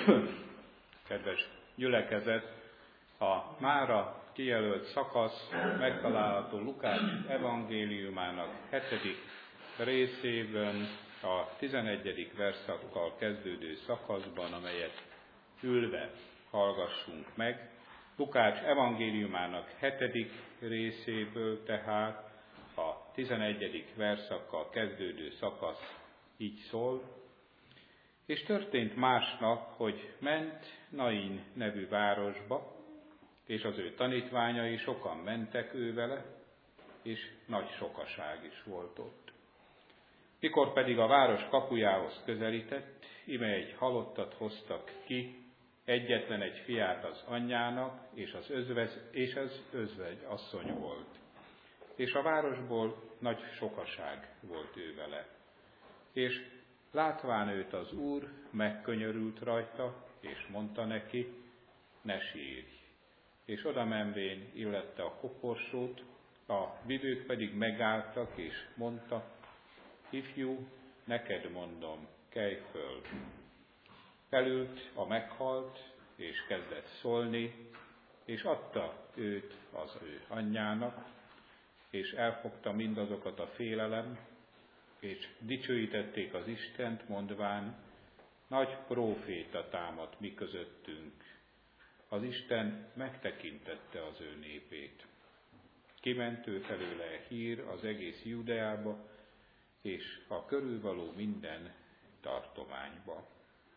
Kedves gyülekezet, a mára kijelölt szakasz megtalálható Lukács evangéliumának 7. részében, a 11. verszakkal kezdődő szakaszban, amelyet ülve hallgassunk meg. Lukács evangéliumának 7. részéből tehát a 11. verszakkal kezdődő szakasz így szól. És történt másnap, hogy ment Nain nevű városba, és az ő tanítványai sokan mentek ő vele, és nagy sokaság is volt ott. Mikor pedig a város kapujához közelített, ime egy halottat hoztak ki, egyetlen egy fiát az anyjának, és az özvegy asszony volt. És a városból nagy sokaság volt ő vele. És látván őt az Úr, megkönyörült rajta, és mondta neki, ne sírj. És oda menvén illette a koporsót, a vivők pedig megálltak, és mondta, ifjú, neked mondom, kelj föl. Felült a meghalt, és kezdett szólni, és adta őt az ő anyjának, és elfogta mindazokat a félelem, és dicsőítették az Istent, mondván, nagy próféta támadt mi közöttünk. Az Isten megtekintette az ő népét. Kiment ő felőle hír az egész Judeába, és a körülvaló minden tartományba.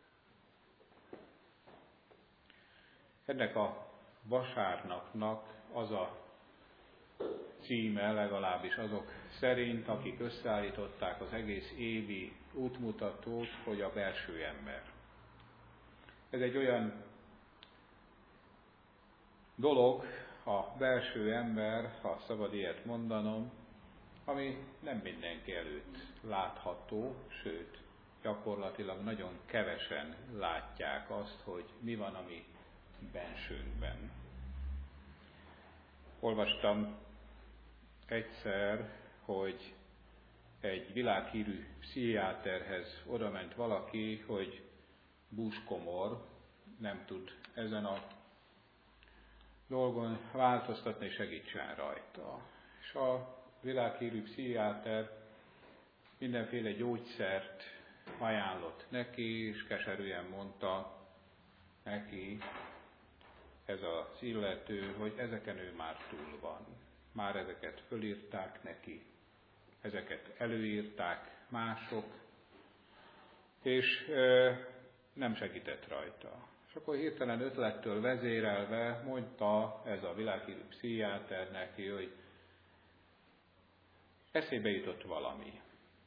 Ennek a vasárnapnak az a címe, legalábbis azok szerint, akik összeállították az egész évi útmutatót, hogy a belső ember. Ez egy olyan dolog, a belső ember, ha szabad ilyet mondanom, ami nem mindenki előtt látható, sőt, gyakorlatilag nagyon kevesen látják azt, hogy mi van a mi bensőnkben. Olvastam egyszer, hogy egy világhírű pszichiáterhez odament valaki, hogy búskomor, nem tud ezen a dolgon változtatni, és segítsen rajta. És a világhírű pszichiáter mindenféle gyógyszert ajánlott neki, és keserűen mondta neki ez az illető, hogy ezeken ő már túl van. Már ezeket fölírták neki, ezeket előírták mások, és nem segített rajta. És akkor hirtelen ötlettől vezérelve mondta ez a világhírű pszichiáter neki, hogy eszébe jutott valami.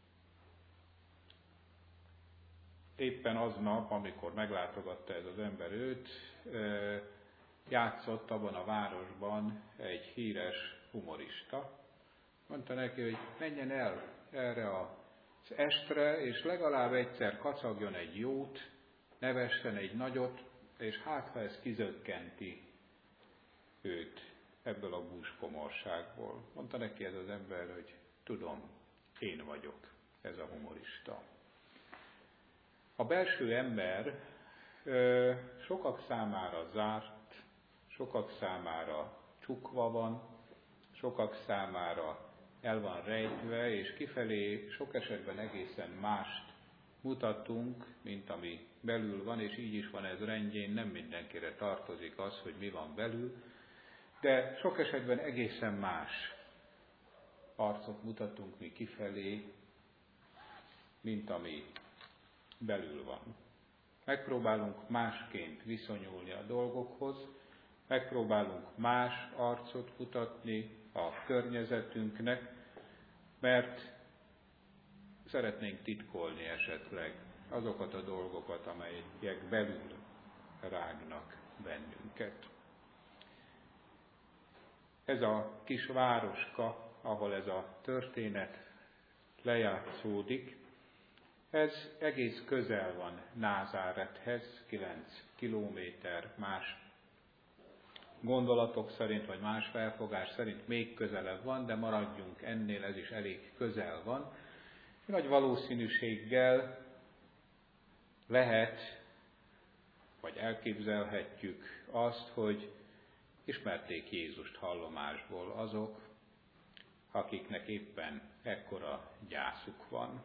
Éppen aznap, amikor meglátogatta ez az ember őt, játszott abban a városban egy híres humorista. Mondta neki, hogy menjen el erre az estre, és legalább egyszer kacagjon egy jót, nevessen egy nagyot, és hát ha ez kizökkenti őt ebből a búskomorságból. Mondta neki ez az ember, hogy tudom, én vagyok ez a humorista. A belső ember sokak számára zárt, sokak számára csukva van, sokak számára el van rejtve, és kifelé sok esetben egészen mást mutatunk, mint ami belül van, és így is van ez rendjén, nem mindenkire tartozik az, hogy mi van belül, de sok esetben egészen más arcot mutatunk mi kifelé, mint ami belül van. Megpróbálunk másként viszonyulni a dolgokhoz, megpróbálunk más arcot mutatni a környezetünknek, mert szeretnénk titkolni esetleg azokat a dolgokat, amelyek belül rágnak bennünket. Ez a kis városka, ahol ez a történet lejátszódik, ez egész közel van Názárethez, 9 kilométer, más gondolatok szerint, vagy más felfogás szerint még közelebb van, de maradjunk ennél, ez is elég közel van. Nagy valószínűséggel lehet vagy elképzelhetjük azt, hogy ismerték Jézust hallomásból azok, akiknek éppen ekkora gyászuk van.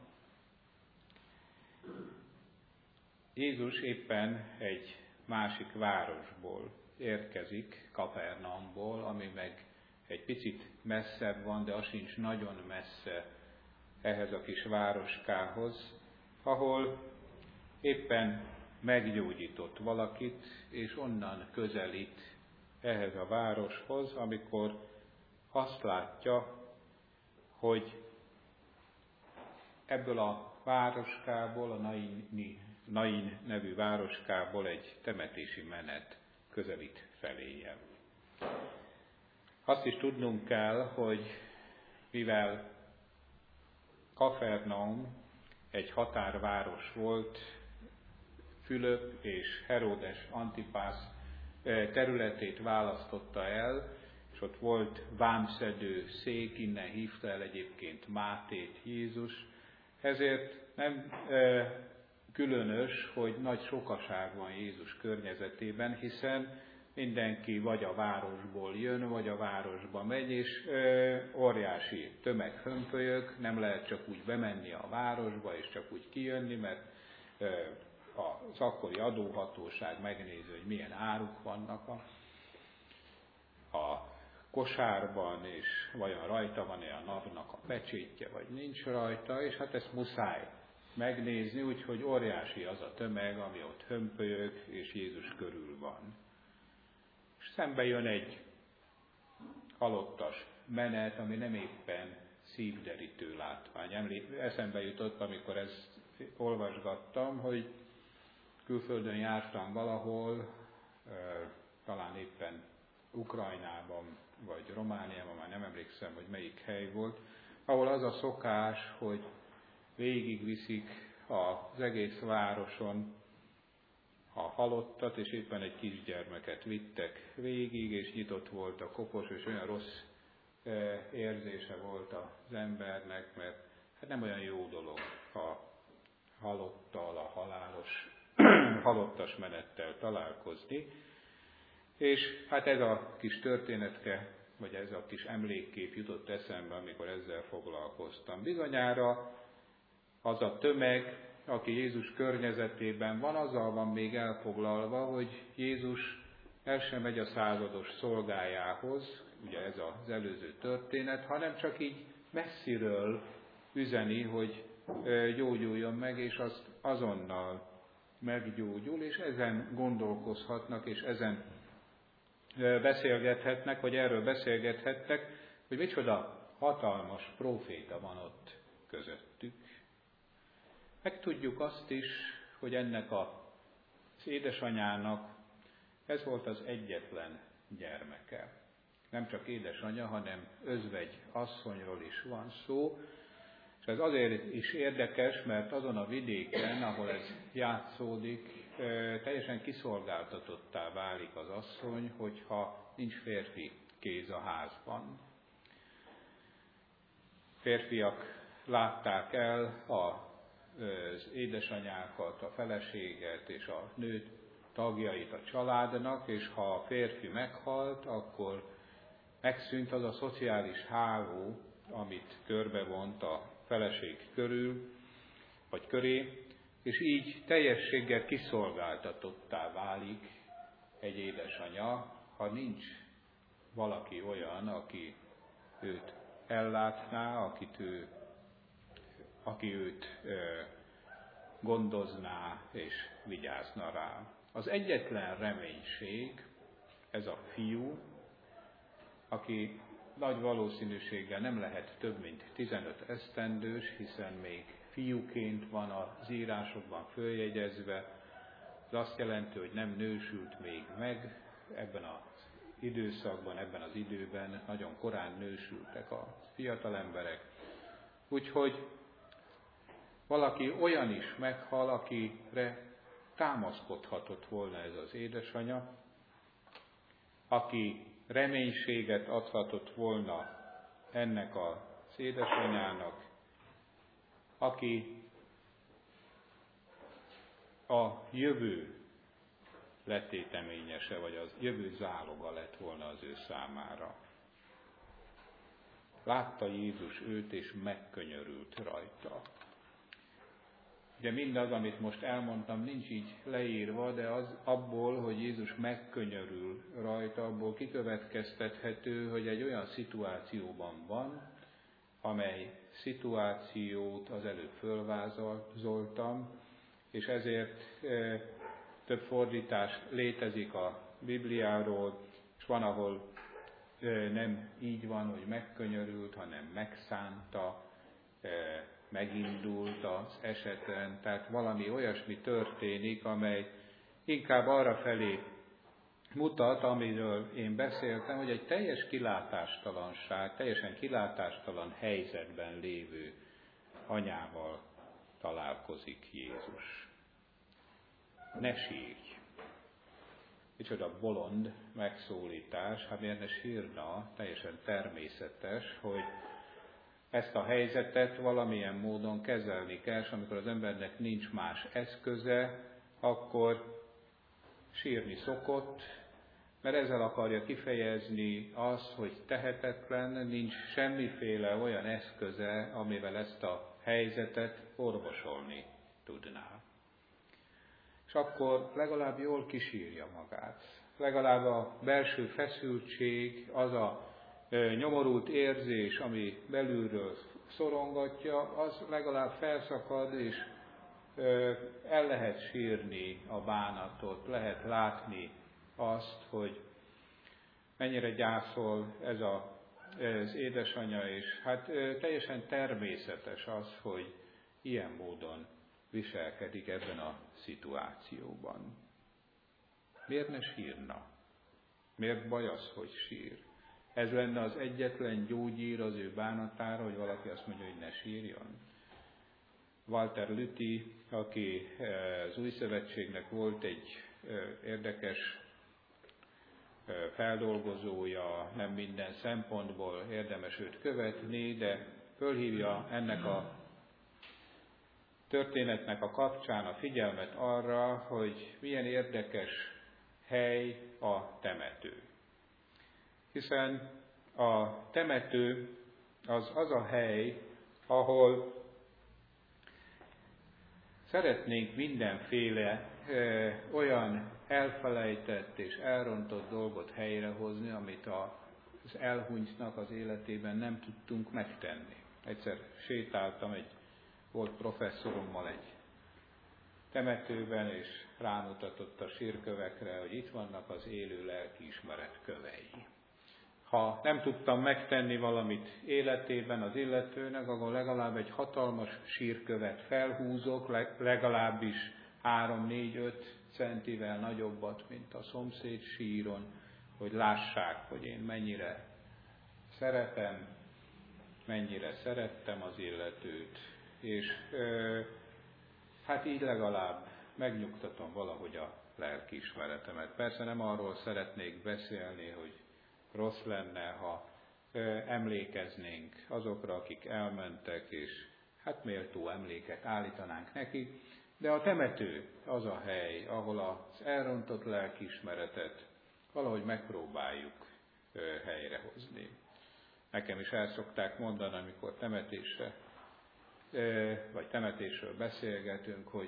Jézus éppen egy másik városból érkezik, Kapernaumból, ami meg egy picit messzebb van, de az sincs nagyon messze ehhez a kis városkához, ahol éppen meggyógyított valakit, és onnan közelít ehhez a városhoz, amikor azt látja, hogy ebből a városkából, a Nain nevű városkából egy temetési menet közelít feléje. Azt is tudnunk kell, hogy mivel Kapernaum egy határváros volt, Fülöp és Heródes Antipász területét választotta el, és ott volt vámszedő szék, innen hívta el egyébként Mátét Jézus. Ezért nem különös, hogy nagy sokaság van Jézus környezetében, hiszen mindenki vagy a városból jön, vagy a városba megy, és óriási tömeg hömpölyög, nem lehet csak úgy bemenni a városba, és csak úgy kijönni, mert az akkori adóhatóság megnézi, hogy milyen áruk vannak a kosárban, és vajon rajta van-e a napnak a pecsétje, vagy nincs rajta, és hát ezt muszáj megnézni, úgyhogy óriási az a tömeg, ami ott hömpölyög, és Jézus körül van. És szembe jön egy halottas menet, ami nem éppen szívderítő látvány. Eszembe jutott, amikor ezt olvasgattam, hogy külföldön jártam valahol, talán éppen Ukrajnában, vagy Romániában, már nem emlékszem, hogy melyik hely volt, ahol az a szokás, hogy végigviszik az egész városon a halottat, és éppen egy kisgyermeket vittek végig, és nyitott volt a kopos, és olyan rossz érzése volt az embernek, mert hát nem olyan jó dolog a halottal, a halottas menettel találkozni. És hát ez a kis történetke, vagy ez a kis emlékkép jutott eszembe, amikor ezzel foglalkoztam. Bizonyára az a tömeg, aki Jézus környezetében van, azzal van még elfoglalva, hogy Jézus el sem megy a százados szolgájához, ugye ez az előző történet, hanem csak így messziről üzeni, hogy gyógyuljon meg, és azt azonnal meggyógyul, és ezen gondolkozhatnak, és ezen beszélgethetnek, vagy erről beszélgethettek, hogy micsoda hatalmas próféta van ott közöttük. Megtudjuk azt is, hogy ennek az édesanyának ez volt az egyetlen gyermeke. Nem csak édesanyja, hanem özvegy asszonyról is van szó, és ez azért is érdekes, mert azon a vidéken, ahol ez játszódik, teljesen kiszolgáltatottá válik az asszony, hogyha nincs férfi kéz a házban. Férfiak látták el az édesanyákat, a feleséget és a nőt, tagjait a családnak, és ha a férfi meghalt, akkor megszűnt az a szociális háló, amit körbevont a feleség körül, vagy köré, és így teljességgel kiszolgáltatottá válik egy édesanya, ha nincs valaki olyan, aki őt ellátná, aki őt gondozná és vigyázna rá. Az egyetlen reménység ez a fiú, aki nagy valószínűséggel nem lehet több mint 15 esztendős, hiszen még fiúként van az írásokban följegyezve. Ez azt jelenti, hogy nem nősült még meg ebben az időszakban, ebben az időben, nagyon korán nősültek a fiatal emberek. Úgyhogy valaki olyan is meghal, akire támaszkodhatott volna ez az édesanya, aki reménységet adhatott volna ennek az édesanyának, aki a jövő letéteményese, vagy az jövő záloga lett volna az ő számára. Látta Jézus őt, és megkönyörült rajta. Ugye mindaz, amit most elmondtam, nincs így leírva, de az abból, hogy Jézus megkönyörül rajta, abból kikövetkeztethető, hogy egy olyan szituációban van, amely szituációt az előbb fölvázoltam, és ezért több fordítás létezik a Bibliáról, és van, ahol nem így van, hogy megkönyörült, hanem megszánta, megindult az eseten, tehát valami olyasmi történik, amely inkább arra felé mutat, amiről én beszéltem, hogy egy teljes kilátástalanság, teljesen kilátástalan helyzetben lévő anyával találkozik Jézus. Ne sírj! Micsoda bolond megszólítás, hát miért ne sírna, teljesen természetes, hogy ezt a helyzetet valamilyen módon kezelni kell, és amikor az embernek nincs más eszköze, akkor sírni szokott, mert ezzel akarja kifejezni azt, hogy tehetetlen, nincs semmiféle olyan eszköze, amivel ezt a helyzetet orvosolni tudná. És akkor legalább jól kisírja magát. Legalább a belső feszültség, az a nyomorult érzés, ami belülről szorongatja, az legalább felszakad, és el lehet sírni a bánatot, lehet látni azt, hogy mennyire gyászol ez az édesanyja, és hát teljesen természetes az, hogy ilyen módon viselkedik ebben a szituációban. Miért ne sírna? Miért baj az, hogy sír? Ez lenne az egyetlen gyógyír az ő bánatára, hogy valaki azt mondja, hogy ne sírjon. Walter Lüthi, aki az Új Szövetségnek volt egy érdekes feldolgozója, nem minden szempontból érdemes őt követni, de fölhívja ennek a történetnek a kapcsán a figyelmet arra, hogy milyen érdekes hely a temető. Hiszen a temető az a hely, ahol szeretnénk mindenféle olyan elfelejtett és elrontott dolgot helyrehozni, amit az elhunytnak az életében nem tudtunk megtenni. Egyszer sétáltam volt professzorommal egy temetőben, és rámutatott a sírkövekre, hogy itt vannak az élő lelkiismeret kövei. Ha nem tudtam megtenni valamit életében az illetőnek, akkor legalább egy hatalmas sírkövet felhúzok, legalábbis 3-4-5 centivel nagyobbat, mint a szomszéd síron, hogy lássák, hogy én mennyire szeretem, mennyire szerettem az illetőt, és hát így legalább megnyugtatom valahogy a lelkiismeretemet. Persze nem arról szeretnék beszélni, hogy rossz lenne, ha emlékeznénk azokra, akik elmentek, és hát méltó emléket állítanánk nekik, de a temető az a hely, ahol az elrontott lelkiismeretet valahogy megpróbáljuk helyrehozni. Nekem is el szokták mondani, amikor temetésről beszélgetünk, hogy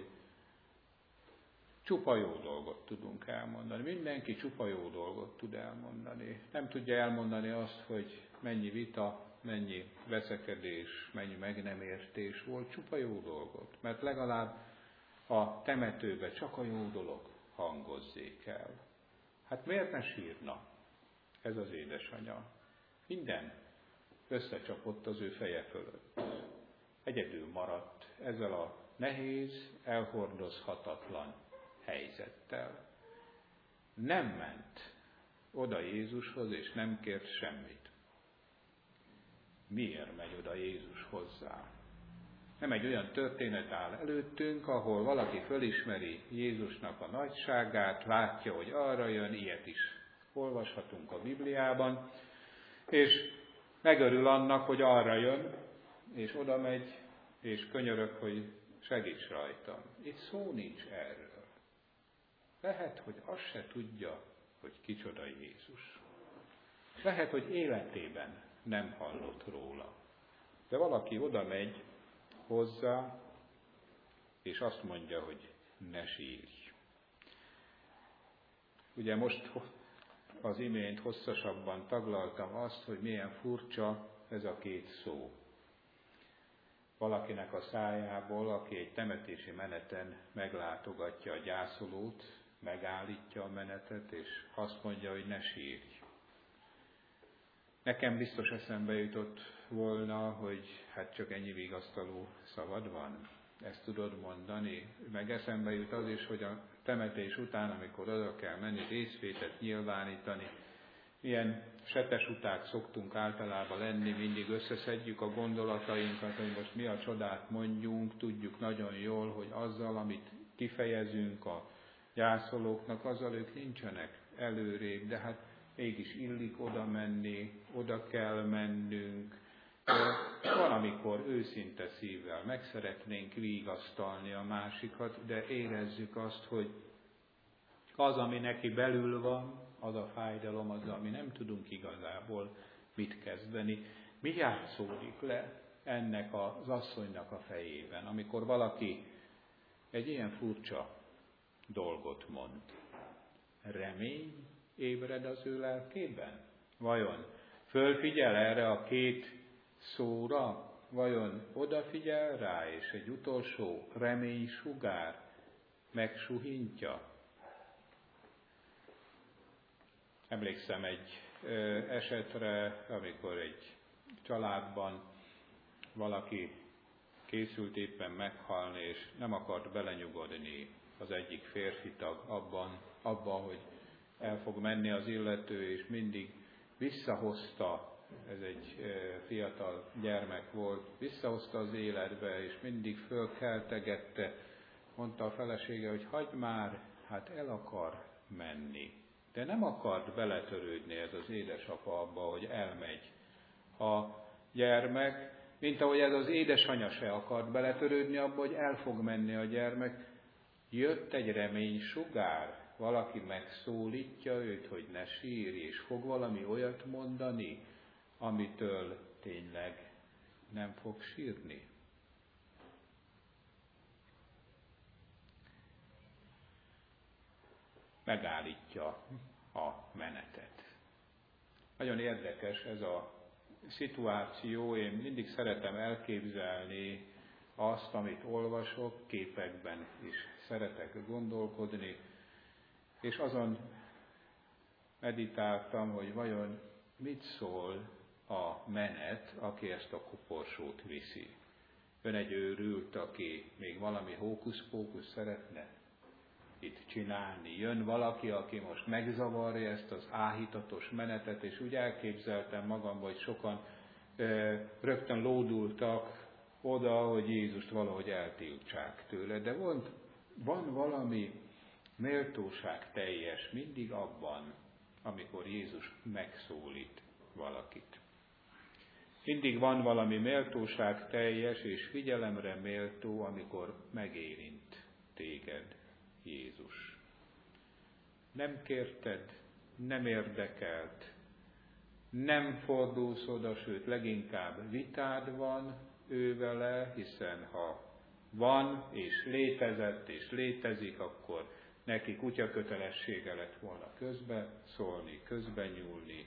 csupa jó dolgot tudunk elmondani. Mindenki csupa jó dolgot tud elmondani. Nem tudja elmondani azt, hogy mennyi vita, mennyi veszekedés, mennyi meg nem értés volt, csupa jó dolgot. Mert legalább a temetőbe csak a jó dolog hangozzék el. Hát miért ne sírna ez az édesanya? Minden összecsapott az ő feje fölött. Egyedül maradt ezzel a nehéz, elhordozhatatlan helyzettel. Nem ment oda Jézushoz, és nem kért semmit. Miért megy oda Jézus hozzá? Nem egy olyan történet áll előttünk, ahol valaki fölismeri Jézusnak a nagyságát, látja, hogy arra jön, ilyet is olvashatunk a Bibliában, és megörül annak, hogy arra jön, és oda megy, és könyörög, hogy segíts rajtam. Itt szó nincs erről. lehet, hogy azt se tudja, hogy kicsoda Jézus. Lehet, hogy életében nem hallott róla. De valaki oda megy hozzá, és azt mondja, hogy ne sírj. Ugye most az imént hosszasabban taglaltam azt, hogy milyen furcsa ez a két szó. Valakinek a szájából, aki egy temetési meneten meglátogatja a gyászolót, megállítja a menetet, és azt mondja, hogy ne sírj. Nekem biztos eszembe jutott volna, hogy hát csak ennyi vigasztaló szavad van. Ezt tudod mondani? Meg eszembe jut az is, hogy a temetés után, amikor oda kell menni, részvétet nyilvánítani, milyen setesuták szoktunk általában lenni, mindig összeszedjük a gondolatainkat, hogy most mi a csodát mondjunk, tudjuk nagyon jól, hogy azzal, amit kifejezünk a gyászolóknak, azzal ők nincsenek előrébb, de hát mégis illik oda menni, oda kell mennünk. Van, amikor őszinte szívvel meg szeretnénk vigasztalni a másikat, de érezzük azt, hogy az, ami neki belül van, az a fájdalom, az, ami nem tudunk igazából mit kezdeni. Mi játszódik le ennek az asszonynak a fejében, amikor valaki egy ilyen furcsa dolgot mond? Remény ébred az ő lelkében? Vajon fölfigyel erre a két szóra? Vajon odafigyel rá, és egy utolsó reménysugár megsuhintja? Emlékszem egy esetre, amikor egy családban valaki készült éppen meghalni, és nem akart belenyugodni az egyik férfi tag abban, hogy el fog menni az illető, és mindig visszahozta, ez egy fiatal gyermek volt, visszahozta az életbe, és mindig fölkeltegette, mondta a felesége, hogy hagyd már, hát el akar menni. De nem akart beletörődni ez az édesapa abba, hogy elmegy a gyermek, mint ahogy ez az édesanya se akart beletörődni abba, hogy el fog menni a gyermek. Jött egy reménysugár, valaki megszólítja őt, hogy ne sírj, és fog valami olyat mondani, amitől tényleg nem fog sírni. Megállítja a menetet. Nagyon érdekes ez a szituáció, én mindig szeretem elképzelni azt, amit olvasok, képekben is szeretek gondolkodni, és azon meditáltam, hogy vajon mit szól a menet, aki ezt a koporsót viszi. Ön egy őrült, aki még valami hókusz-pókusz szeretne itt csinálni. Jön valaki, aki most megzavarja ezt az áhítatos menetet, és úgy elképzeltem magamban, hogy sokan rögtön lódultak oda, hogy Jézust valahogy eltiltsák tőle. De van valami méltóság teljes mindig abban, amikor Jézus megszólít valakit. Mindig van valami méltóság teljes és figyelemre méltó, amikor megérint téged Jézus. Nem kérted, nem érdekelt, nem fordulsz oda, sőt leginkább vitád van ővele, hiszen ha van és létezett és létezik, akkor neki kutyakötelessége lett volna közbe szólni, közbe nyúlni,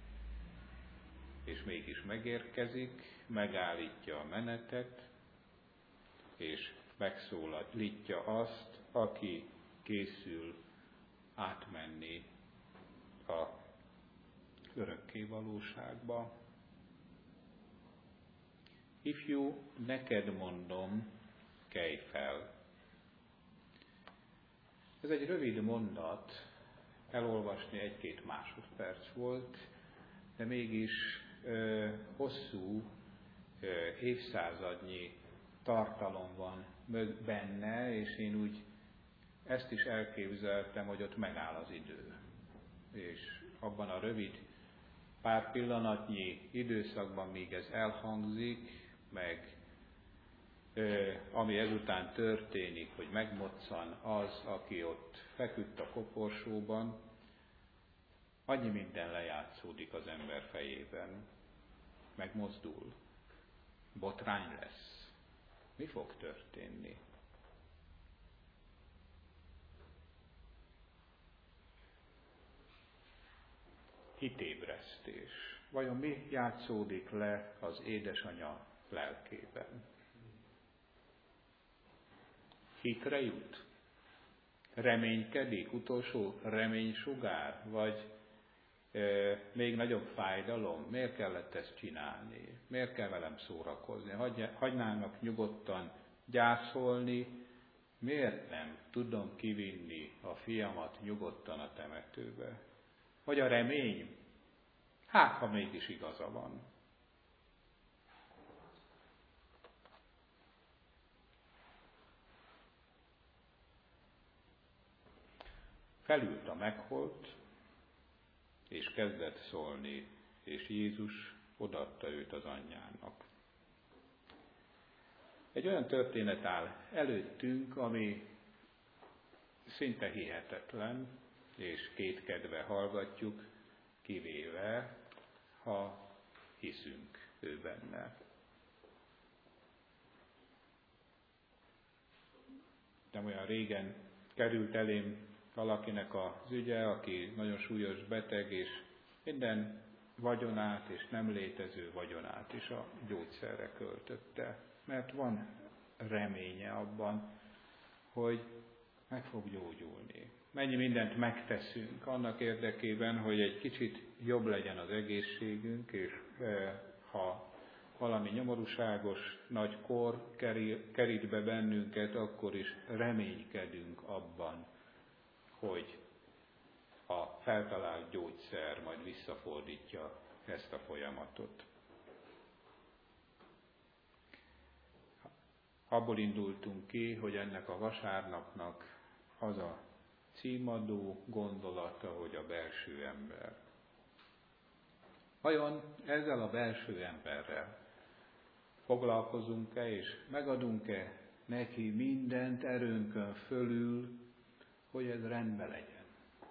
és mégis megérkezik, megállítja a menetet, és megszólítja azt, aki készül átmenni a örökké valóságba. Ifjú, neked mondom, kelj fel. Ez egy rövid mondat, elolvasni 1-2 másodperc volt, de mégis hosszú, évszázadnyi tartalom van benne, és én úgy ezt is elképzeltem, hogy ott megáll az idő. És abban a rövid pár pillanatnyi időszakban, míg ez elhangzik, meg ami ezután történik, hogy megmoccan az, aki ott feküdt a koporsóban, annyi minden lejátszódik az ember fejében. Megmozdul. Botrány lesz. Mi fog történni? Hitébresztés. Vajon mi játszódik le az édesanya lelkében? Hitre jut? Reménykedik? Utolsó reménysugár? Vagy még nagyobb fájdalom? Miért kellett ezt csinálni? Miért kell velem szórakozni? Hagynának nyugodtan gyászolni? Miért nem tudom kivinni a fiamat nyugodtan a temetőbe? Vagy a remény? Hát, ha mégis igaza van. Felült a megholt, és kezdett szólni, és Jézus odaadta őt az anyjának. Egy olyan történet áll előttünk, ami szinte hihetetlen, és kétkedve hallgatjuk, kivéve, ha hiszünk ő benne. Nem olyan régen került elém valakinek az ügye, aki nagyon súlyos beteg, és minden vagyonát és nem létező vagyonát is a gyógyszerre költötte. Mert van reménye abban, hogy meg fog gyógyulni. Mennyi mindent megteszünk annak érdekében, hogy egy kicsit jobb legyen az egészségünk, és ha valami nyomorúságos nagy kor kerít be bennünket, akkor is reménykedünk abban, hogy a feltalált gyógyszer majd visszafordítja ezt a folyamatot. Abból indultunk ki, hogy ennek a vasárnapnak az a címadó gondolata, hogy a belső ember. Vajon ezzel a belső emberrel foglalkozunk-e, és megadunk-e neki mindent erőnkön fölül, hogy ez rendben legyen?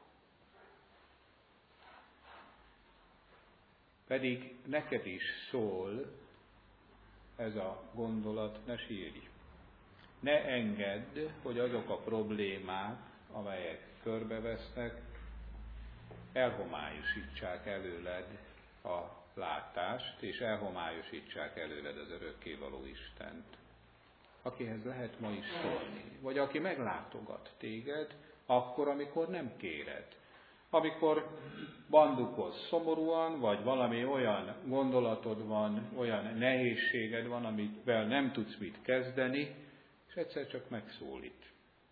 Pedig neked is szól ez a gondolat, ne sírj. Ne engedd, hogy azok a problémák, amelyek körbevesznek, elhomályosítsák előled a látást, és elhomályosítsák előled az örökkévaló Istent, akihez lehet ma is szólni, vagy aki meglátogat téged, akkor, amikor nem kéred. Amikor bandukolsz szomorúan, vagy valami olyan gondolatod van, olyan nehézséged van, amivel nem tudsz mit kezdeni, és egyszer csak megszólít.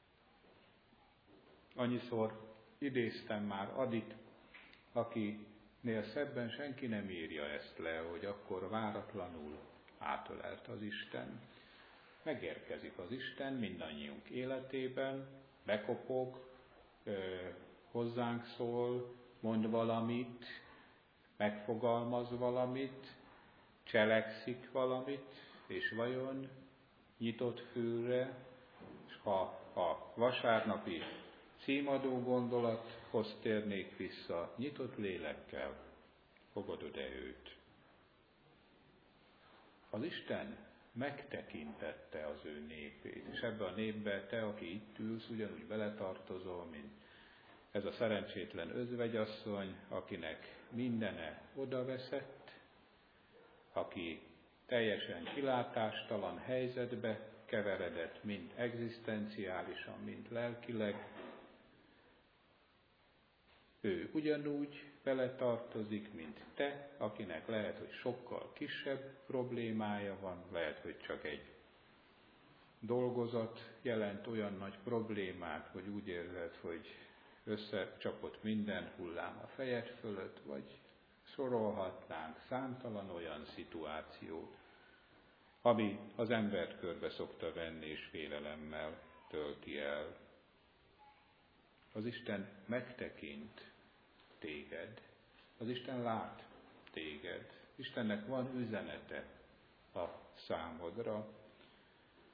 Annyiszor idéztem már Adit, akinél szebben senki nem írja ezt le, hogy akkor váratlanul átölelt az Isten. Megérkezik az Isten mindannyiunk életében, bekopog, hozzánk szól, mond valamit, megfogalmaz valamit, cselekszik valamit, és vajon nyitott fülre, és ha a vasárnapi címadó gondolathoz térnék vissza, nyitott lélekkel fogadod-e őt? Az Isten megtekintette az ő népét, és ebbe a népbe te, aki itt ülsz, ugyanúgy beletartozol, mint ez a szerencsétlen özvegyasszony, akinek mindene odaveszett, aki teljesen kilátástalan helyzetbe keveredett, mind egzisztenciálisan, mind lelkileg. Ő ugyanúgy beletartozik, mint te, akinek lehet, hogy sokkal kisebb problémája van, lehet, hogy csak egy dolgozat jelent olyan nagy problémát, hogy úgy érzed, hogy összecsapott minden hullám a fejed fölött, vagy sorolhatnánk számtalan olyan szituációt, ami az embert körbe szokta venni, és félelemmel tölti el. Az Isten megtekint téged, az Isten lát téged, Istennek van üzenete a számodra,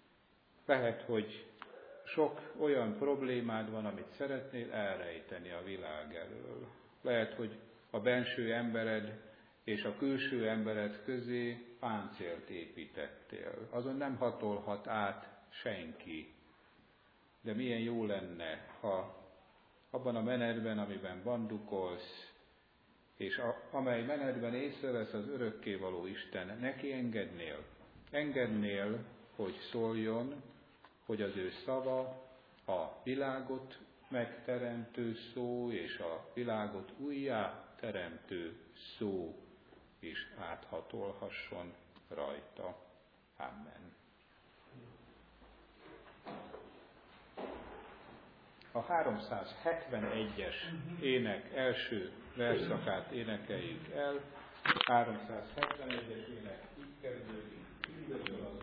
Lehet, hogy sok olyan problémád van, amit szeretnél elrejteni a világ elől. Lehet, hogy a benső embered és a külső embered közé páncélt építettél. Azon nem hatolhat át senki. De milyen jó lenne, ha abban a menetben, amiben bandukolsz, és amely menetben észrevesz az örökkévaló Isten, neki engednél, hogy szóljon, hogy az ő szava a világot megteremtő szó, és a világot újjá teremtő szó is áthatolhasson rajta. Amen. A 371-es ének első versszakát énekeljük el. 371-es ének így kezdődik. Üdvözöl az